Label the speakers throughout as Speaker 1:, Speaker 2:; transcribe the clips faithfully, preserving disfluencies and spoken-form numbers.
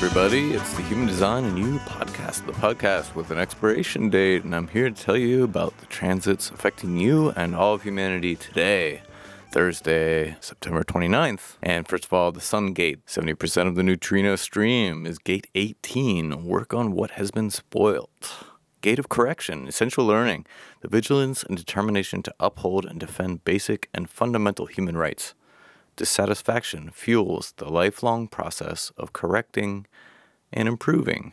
Speaker 1: everybody. It's the Human Design and You podcast, the podcast with an expiration date, and I'm here to tell you about the transits affecting you and all of humanity today, Thursday, September twenty-ninth. And first of all, the Sun Gate, seventy percent of the neutrino stream is Gate eighteen, work on what has been spoiled. Gate of Correction, essential learning, the vigilance and determination to uphold and defend basic and fundamental human rights. Dissatisfaction fuels the lifelong process of correcting and improving.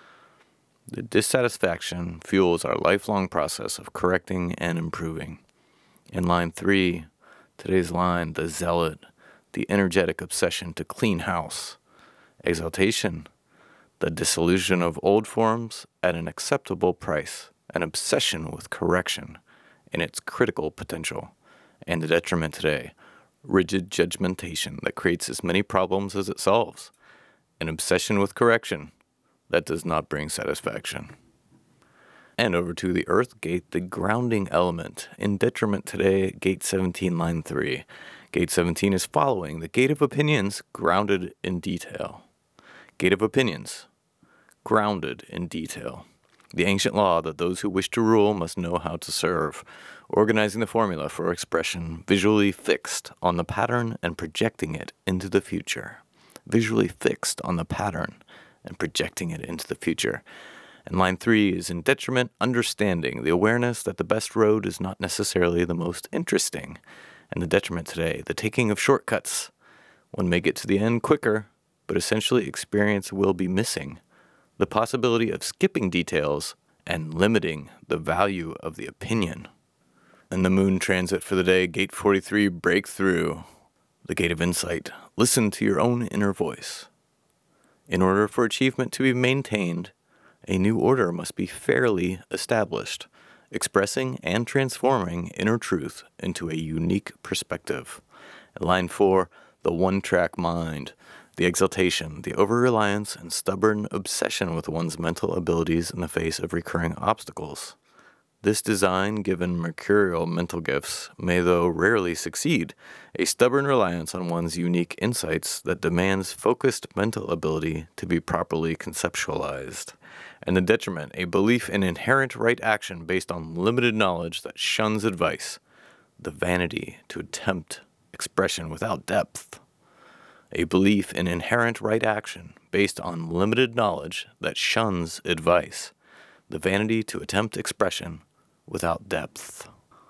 Speaker 1: The dissatisfaction fuels our lifelong process of correcting and improving. In line three, today's line, the zealot, the energetic obsession to clean house. Exaltation, the dissolution of old forms at an acceptable price, an obsession with correction in its critical potential. And the detriment today, rigid judgmentation that creates as many problems as it solves. An obsession with correction that does not bring satisfaction. And over to the Earth Gate, the grounding element. In detriment today, Gate seventeen, line three. Gate seventeen is following the Gate of Opinions, grounded in detail. Gate of Opinions, grounded in detail. The ancient law that those who wish to rule must know how to serve, organizing the formula for expression, visually fixed on the pattern and projecting it into the future. Visually fixed on the pattern and projecting it into the future. And line three is in detriment, understanding, the awareness that the best road is not necessarily the most interesting. And the detriment today, the taking of shortcuts. One may get to the end quicker, but essentially experience will be missing. The possibility of skipping details and limiting the value of the opinion. And the moon transit for the day, Gate forty-three, breakthrough, the Gate of Insight. Listen to your own inner voice. In order for achievement to be maintained, a new order must be fairly established, expressing and transforming inner truth into a unique perspective. And line four, the one-track mind. The exaltation, the over-reliance and stubborn obsession with one's mental abilities in the face of recurring obstacles. This design, given mercurial mental gifts, may though rarely succeed, a stubborn reliance on one's unique insights that demands focused mental ability to be properly conceptualized. And the detriment, a belief in inherent right action based on limited knowledge that shuns advice. The vanity to attempt expression without depth. A belief in inherent right action based on limited knowledge that shuns advice. The vanity to attempt expression without depth.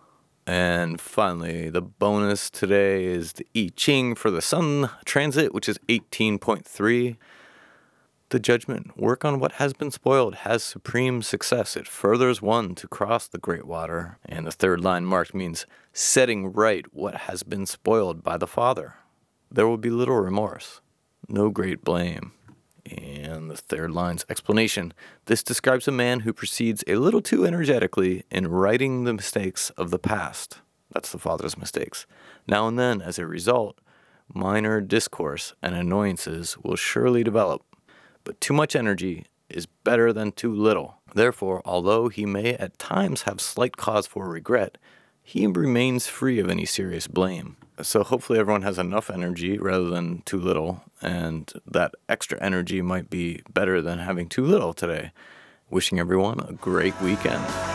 Speaker 1: And finally, the bonus today is the I Ching for the Sun transit, which is eighteen point three. The judgment, work on what has been spoiled, has supreme success. It furthers one to cross the great water. And the third line marked means setting right what has been spoiled by the Father. There will be little remorse, no great blame. And the third line's explanation. This describes a man who proceeds a little too energetically in righting the mistakes of the past. That's the Father's mistakes. Now and then, as a result, minor discourse and annoyances will surely develop. But too much energy is better than too little. Therefore, although he may at times have slight cause for regret, he remains free of any serious blame. So hopefully everyone has enough energy rather than too little, and that extra energy might be better than having too little today. Wishing everyone a great weekend.